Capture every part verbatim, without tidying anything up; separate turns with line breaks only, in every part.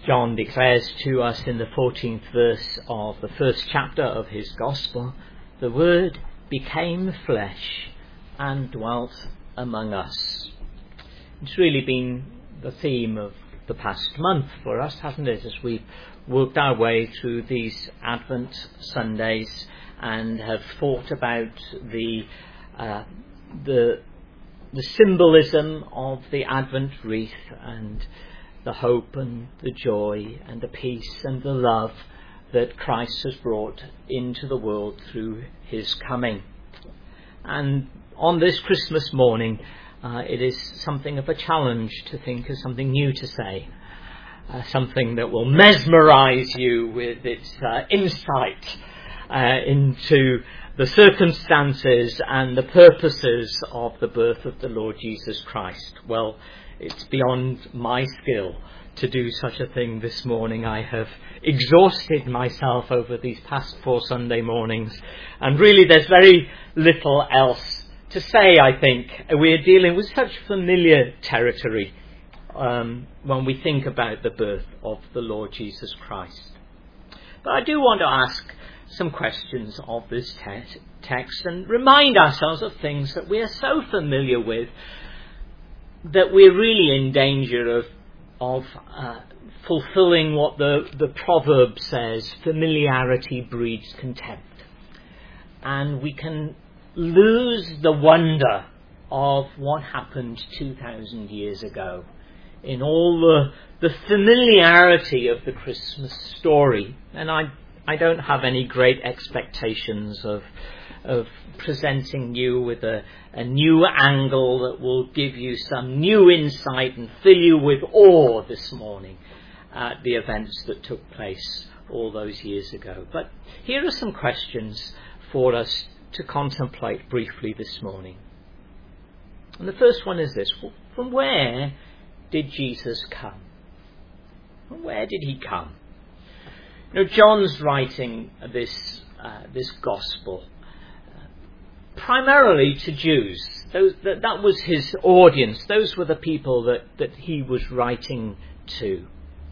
John declares to us in the fourteenth verse of the first chapter of his Gospel, the Word became flesh and dwelt among us. It's really been the theme of the past month for us, hasn't it, as we've worked our way through these Advent Sundays and have thought about the uh, the the symbolism of the Advent wreath and the hope and the joy and the peace and the love that Christ has brought into the world through his coming. And on this Christmas morning, uh, it is something of a challenge to think of something new to say, uh, something that will mesmerize you with its uh, insight uh, into the circumstances and the purposes of the birth of the Lord Jesus Christ. Well, it's beyond my skill to do such a thing this morning. I have exhausted myself over these past four Sunday mornings, and really there's very little else to say, I think. We're dealing with such familiar territory um, when we think about the birth of the Lord Jesus Christ. But I do want to ask some questions of this te- text and remind ourselves of things that we are so familiar with that we're really in danger of of uh, fulfilling what the, the proverb says, familiarity breeds contempt. And we can lose the wonder of what happened two thousand years ago in all the, the familiarity of the Christmas story. And I I don't have any great expectations of of presenting you with a, a new angle that will give you some new insight and fill you with awe this morning at the events that took place all those years ago. But here are some questions for us to contemplate briefly this morning. And the first one is this: from where did Jesus come? From where did he come? You know, John's writing this uh, this gospel primarily to Jews. Those, that, that was his audience. Those were the people that, that he was writing to.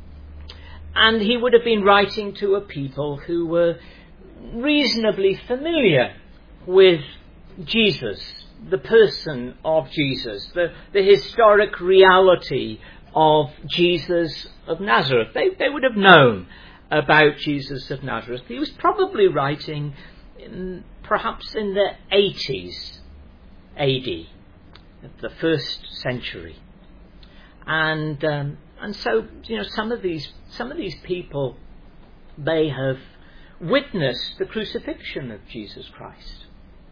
And he would have been writing to a people who were reasonably familiar with Jesus, the person of Jesus, the, the historic reality of Jesus of Nazareth. They, they would have known about Jesus of Nazareth. He was probably writing in perhaps in the eighties A D, the first century, and um, and so you know some of these some of these people, they have witnessed the crucifixion of Jesus Christ.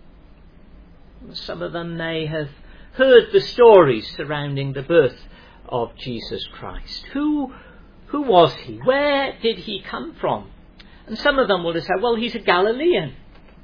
Some of them may have heard the stories surrounding the birth of Jesus Christ. Who who was he? Where did he come from? And some of them will have said, well, he's a Galilean.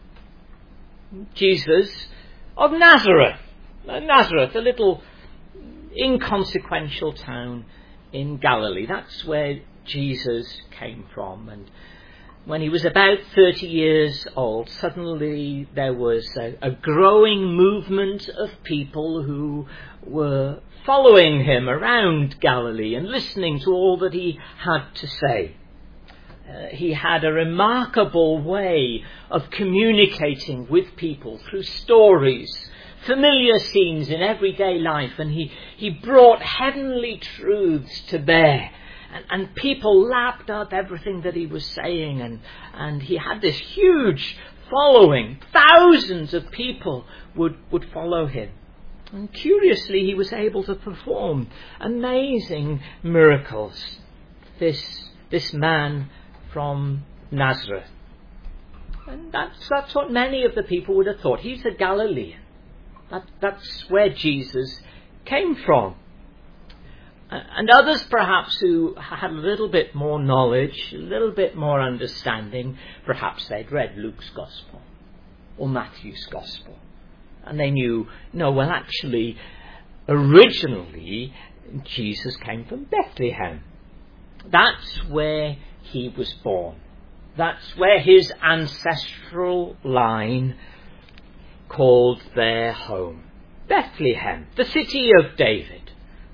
Jesus of Nazareth. Nazareth, a little inconsequential town in Galilee. That's where Jesus came from. And when he was about thirty years old, suddenly there was a, a growing movement of people who were following him around Galilee and listening to all that he had to say. Uh, he had a remarkable way of communicating with people through stories, familiar scenes in everyday life, and he, he brought heavenly truths to bear. And, and people lapped up everything that he was saying, and, and he had this huge following. Thousands of people would, would follow him. And curiously, he was able to perform amazing miracles. This, this man from Nazareth. And that's, that's what many of the people would have thought. He's a Galilean. That, that's where Jesus came from. And others perhaps who had a little bit more knowledge, a little bit more understanding, perhaps they'd read Luke's Gospel or Matthew's Gospel. And they knew, no, well actually, originally Jesus came from Bethlehem. That's where he was born. That's where his ancestral line called their home. Bethlehem, the city of David,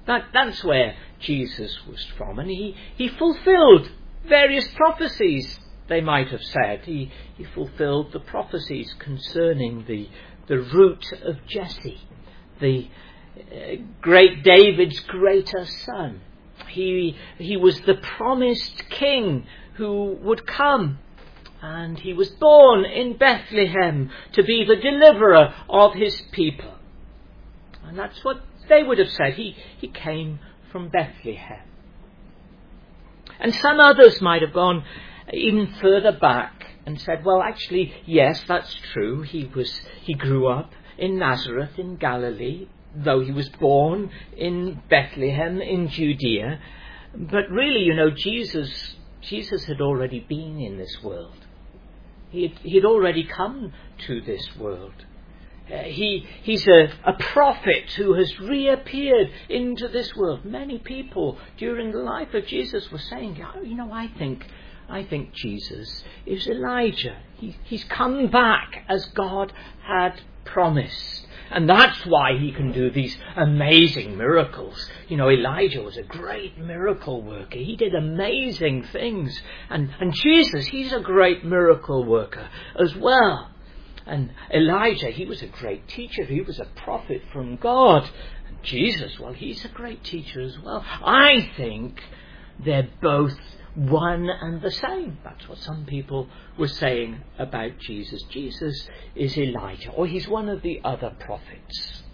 That, that's where Jesus was from. And he, he fulfilled various prophecies, they might have said. He, he fulfilled the prophecies concerning the, the root of Jesse, the uh, great David's greater son. He, he was the promised king who would come. And he was born in Bethlehem to be the deliverer of his people. And that's what they would have said. He, he came from Bethlehem. And some others might have gone even further back and said, well, actually, yes, that's true. He was, he grew up in Nazareth in Galilee, though he was born in Bethlehem in Judea. But really, you know, Jesus, Jesus had already been in this world. He had, he had already come to this world. Uh, he, he's a, a prophet who has reappeared into this world. Many people during the life of Jesus were saying, oh, you know, I think, I think Jesus is Elijah. He, he's come back as God had promised. And that's why he can do these amazing miracles. You know, Elijah was a great miracle worker. He did amazing things. And, and Jesus, he's a great miracle worker as well. And Elijah, he was a great teacher. He was a prophet from God. And Jesus, well, he's a great teacher as well. I think they're both one and the same. That's what some people were saying about Jesus. Jesus is Elijah, or he's one of the other prophets.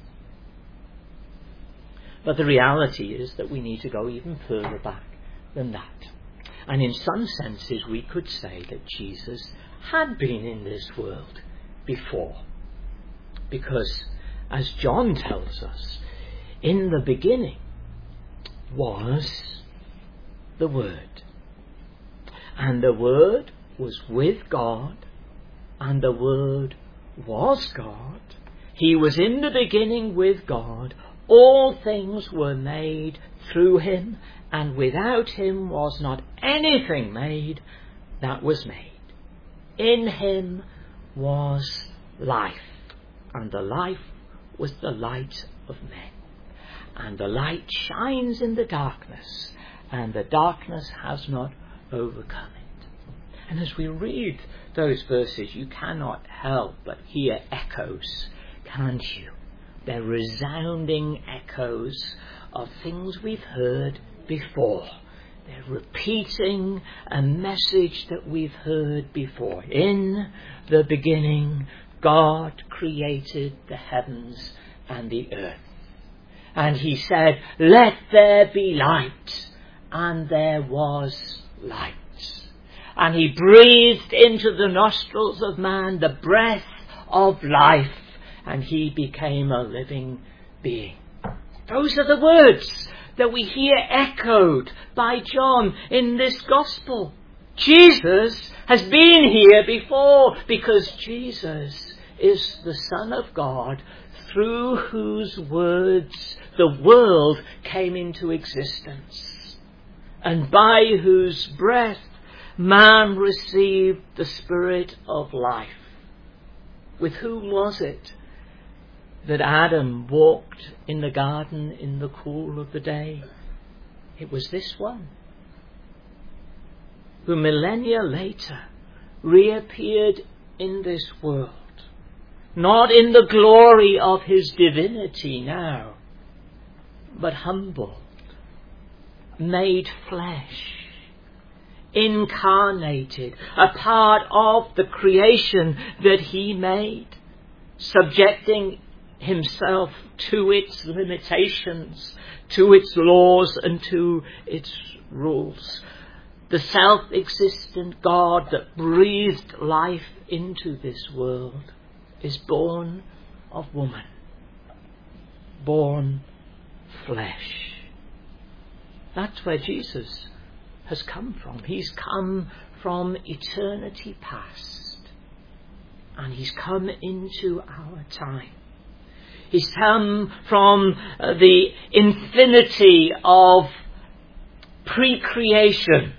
But the reality is that we need to go even further back than that. And in some senses, we could say that Jesus had been in this world before. Because, as John tells us, in the beginning was the Word. And the Word was with God, and the Word was God. He was in the beginning with God. All things were made through him, and without him was not anything made that was made. In him was life, and the life was the light of men. And the light shines in the darkness, and the darkness has not overcome it. And as we read those verses, you cannot help but hear echoes, can't you? They're resounding echoes of things we've heard before. They're repeating a message that we've heard before. In the beginning, God created the heavens and the earth. And he said, let there be light. And there was light. And he breathed into the nostrils of man the breath of life. And he became a living being. Those are the words that we hear echoed by John in this gospel. Jesus has been here before, because Jesus is the Son of God, through whose words the world came into existence, and by whose breath man received the Spirit of life. With whom was it that Adam walked in the garden in the cool of the day? It was this one, who millennia later reappeared in this world, not in the glory of his divinity now, but humbled, made flesh, incarnated, a part of the creation that he made, subjecting himself to its limitations, to its laws and to its rules. The self-existent God that breathed life into this world is born of woman, born flesh. That's where Jesus has come from. He's come from eternity past, and he's come into our time. He's come from uh, the infinity of pre-creation,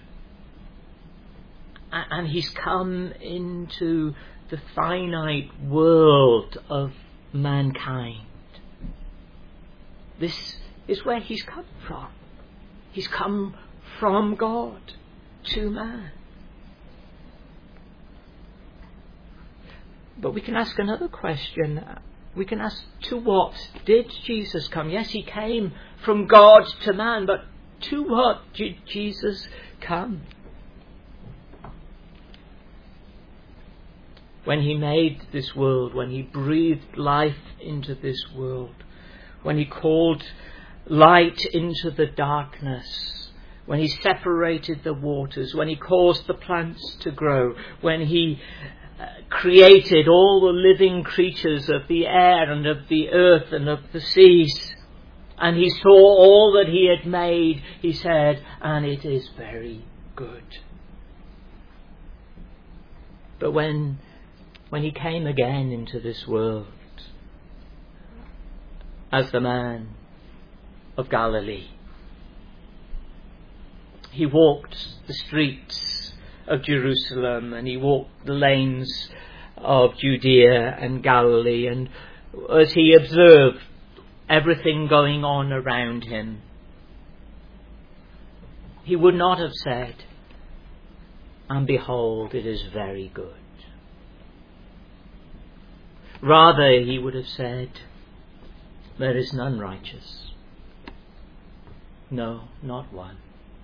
and he's come into the finite world of mankind. This is where he's come from. He's come from God to man. But we can ask another question. We can ask, to what did Jesus come? Yes, he came from God to man, but to what did Jesus come? When he made this world, when he breathed life into this world, when he called light into the darkness, when he separated the waters, when he caused the plants to grow, when he uh, created all the living creatures of the air and of the earth and of the seas, and he saw all that he had made, he said, and it is very good. But when when he came again into this world as the man of Galilee, he walked the streets of Jerusalem and he walked the lanes of Judea and Galilee, and as he observed everything going on around him, he would not have said, and behold, it is very good. Rather, he would have said, there is none righteous. No, not one.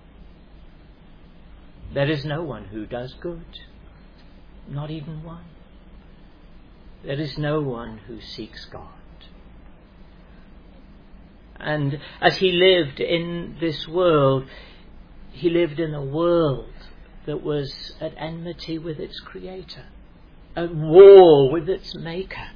There is no one who does good. Not even one. There is no one who seeks God. And as he lived in this world, he lived in a world that was at enmity with its creator, at war with its maker.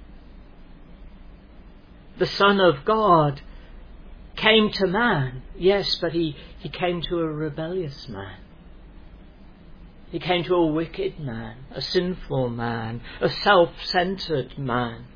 The Son of God came to man, yes, but he, he came to a rebellious man. He came to a wicked man, a sinful man, a self-centered man.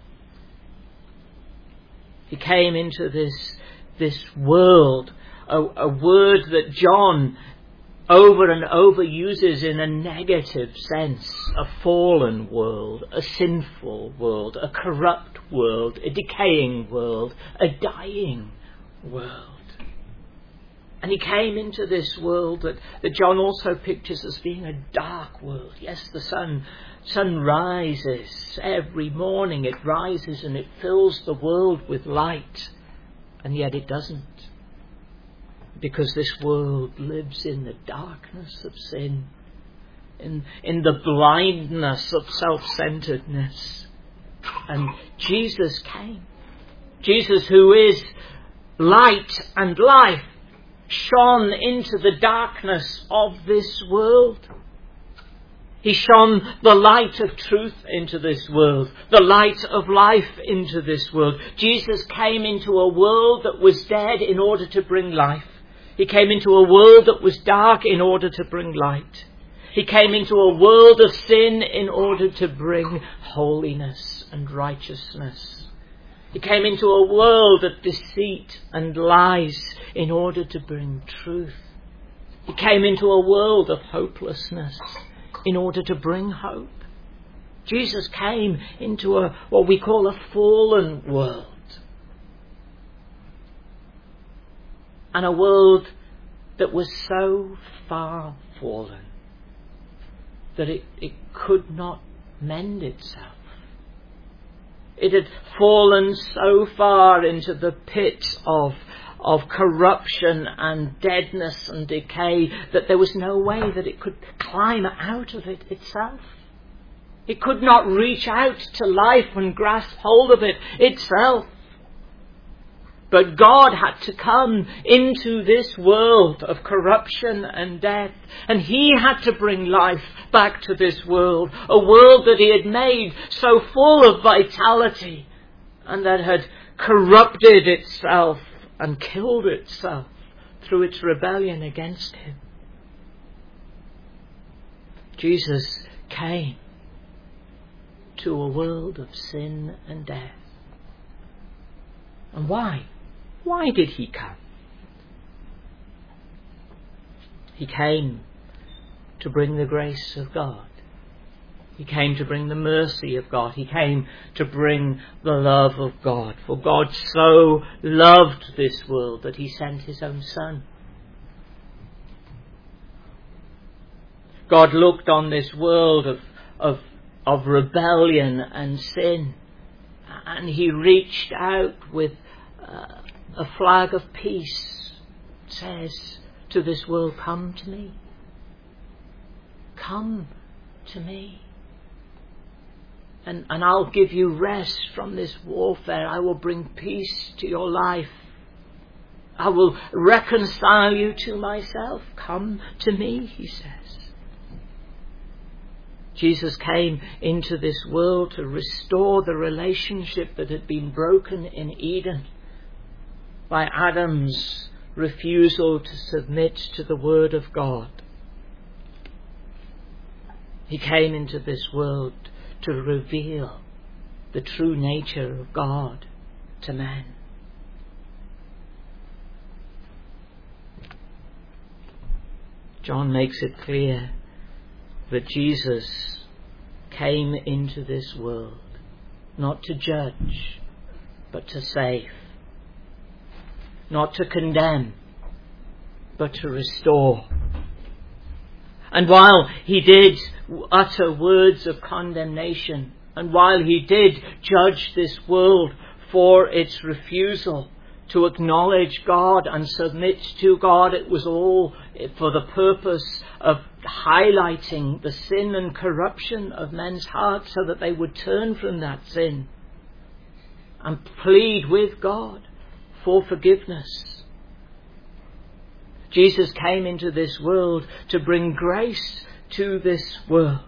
He came into this, this world, a, a word that John over and over uses in a negative sense, a fallen world, a sinful world, a corrupt world, a decaying world, a dying world. And he came into this world that, that John also pictures as being a dark world. Yes, the sun, sun rises every morning. It rises and it fills the world with light. And yet it doesn't. Because this world lives in the darkness of sin. In, in the blindness of self-centeredness. And Jesus came. Jesus, who is light and life, shone into the darkness of this world. He shone the light of truth into this world, the light of life into this world. Jesus came into a world that was dead in order to bring life. He came into a world that was dark in order to bring light. He came into a world of sin in order to bring holiness and righteousness. He came into a world of deceit and lies in order to bring truth. He came into a world of hopelessness in order to bring hope. Jesus came into a what we call a fallen world. And a world that was so far fallen that it, it could not mend itself. It had fallen so far into the pit of, of corruption and deadness and decay that there was no way that it could climb out of it itself. It could not reach out to life and grasp hold of it itself. But God had to come into this world of corruption and death. And he had to bring life back to this world. A world that he had made so full of vitality and that had corrupted itself and killed itself through its rebellion against him. Jesus came to a world of sin and death. And why? Why did he come? He came to bring the grace of God. He came to bring the mercy of God. He came to bring the love of God. For God so loved this world that he sent his own Son. God looked on this world of, of, of rebellion and sin, and he reached out with uh, a flag of peace. It says to this world, come to me. Come to me. And, and I'll give you rest from this warfare. I will bring peace to your life. I will reconcile you to myself. Come to me, he says. Jesus came into this world to restore the relationship that had been broken in Eden by Adam's refusal to submit to the word of God. He came into this world to reveal the true nature of God to men. John makes it clear that Jesus came into this world not to judge, but to save. Not to condemn, but to restore. And while he did utter words of condemnation, and while he did judge this world for its refusal to acknowledge God and submit to God, it was all for the purpose of highlighting the sin and corruption of men's hearts so that they would turn from that sin and plead with God for forgiveness. Jesus came into this world to bring grace to this world.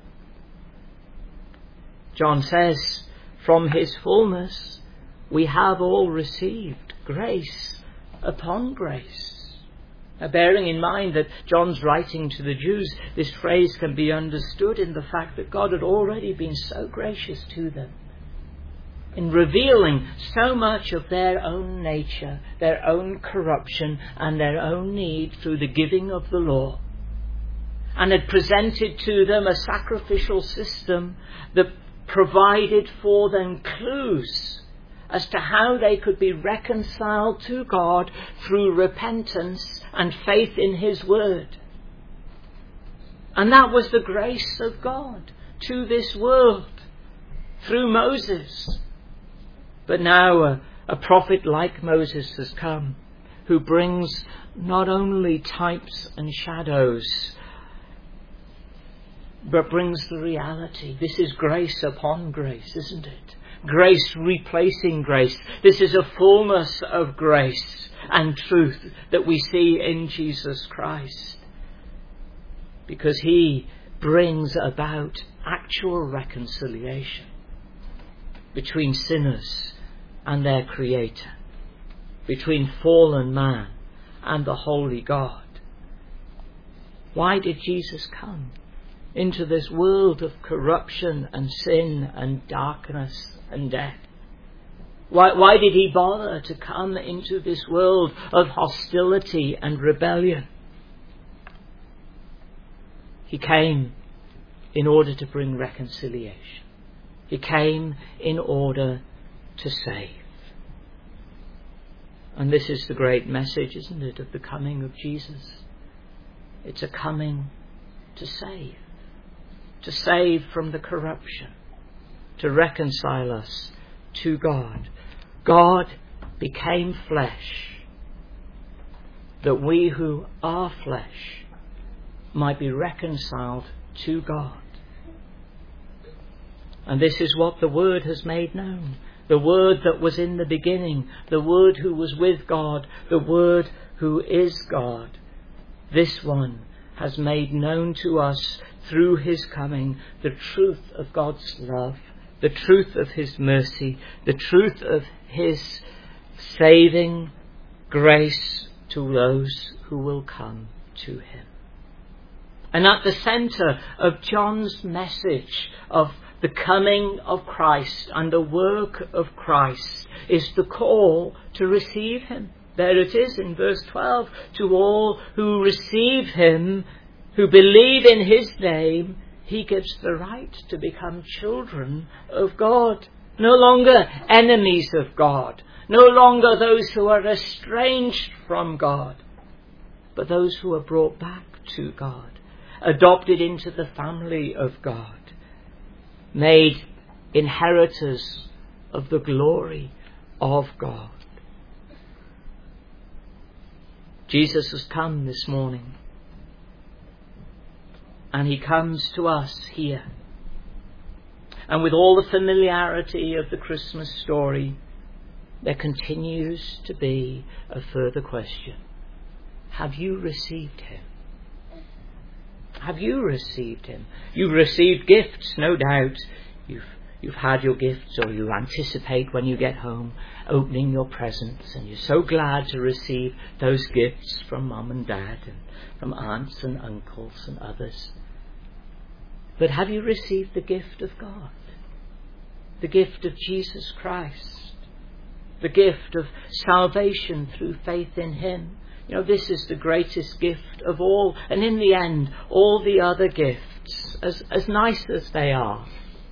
John says, from his fullness we have all received grace upon grace. Now, bearing in mind that John's writing to the Jews, this phrase can be understood in the fact that God had already been so gracious to them in revealing so much of their own nature, their own corruption and their own need through the giving of the law, and had presented to them a sacrificial system that provided for them clues as to how they could be reconciled to God through repentance and faith in his word. And that was the grace of God to this world through Moses. But now a, a prophet like Moses has come, who brings not only types and shadows, but brings the reality. This is grace upon grace, isn't it? Grace replacing grace. This is a fullness of grace and truth that we see in Jesus Christ, because he brings about actual reconciliation between sinners and their Creator, between fallen man and the holy God. Why did Jesus come into this world of corruption and sin and darkness and death? Why, why did he bother to come into this world of hostility and rebellion? He came in order to bring reconciliation. He came in order to save. And this is the great message, isn't it, of the coming of Jesus? It's a coming to save. To save from the corruption. To reconcile us to God. God became flesh, that we who are flesh might be reconciled to God. And this is what the Word has made known. The Word that was in the beginning. The Word who was with God. The Word who is God. This one has made known to us through his coming the truth of God's love, the truth of his mercy, the truth of his saving grace to those who will come to him. And at the centre of John's message of the coming of Christ and the work of Christ is the call to receive him. There it is in verse twelve. To all who receive him, who believe in his name, he gives the right to become children of God. No longer enemies of God. No longer those who are estranged from God, but those who are brought back to God, adopted into the family of God, made inheritors of the glory of God. Jesus has come this morning, and he comes to us here. And with all the familiarity of the Christmas story, there continues to be a further question. Have you received him? Have you received him? You've received gifts, no doubt. You've, you've had your gifts, or you anticipate when you get home opening your presents, and you're so glad to receive those gifts from mum and dad and from aunts and uncles and others. But have you received the gift of God? The gift of Jesus Christ? The gift of salvation through faith in him? You know, this is the greatest gift of all. And in the end, all the other gifts, as, as nice as they are,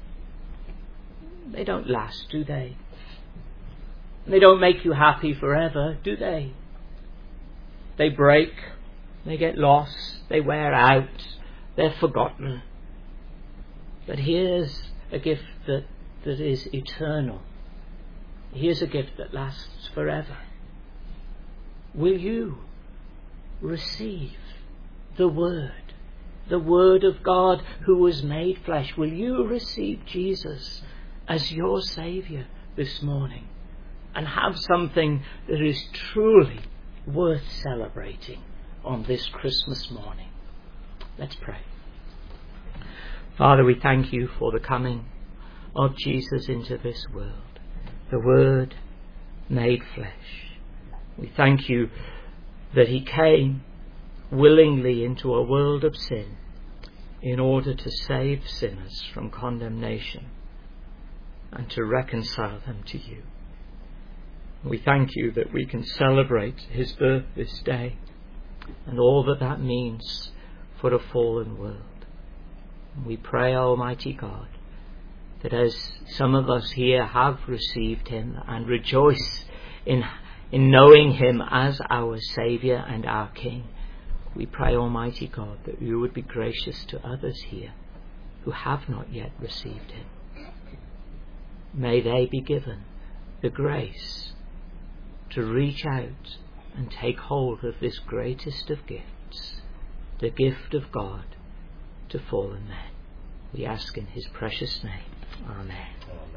they don't last, do they? They don't make you happy forever, do they? They break, they get lost, they wear out, they're forgotten. But here's a gift that, that is eternal. Here's a gift that lasts forever. Will you receive the Word, the Word of God who was made flesh? Will you receive Jesus as your Saviour this morning and have something that is truly worth celebrating on this Christmas morning? Let's pray. Father, we thank you for the coming of Jesus into this world, the Word made flesh. We thank you that he came willingly into a world of sin in order to save sinners from condemnation and to reconcile them to you. We thank you that we can celebrate his birth this day and all that that means for a fallen world. We pray, Almighty God, that as some of us here have received him and rejoice in, in knowing him as our Saviour and our King, we pray, Almighty God, that you would be gracious to others here who have not yet received him. May they be given the grace to reach out and take hold of this greatest of gifts, the gift of God to fallen men. We ask in his precious name. Amen.